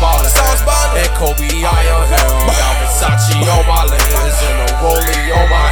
ballin'. And Kobe I on him. Got Versace on my lens and a rollie on my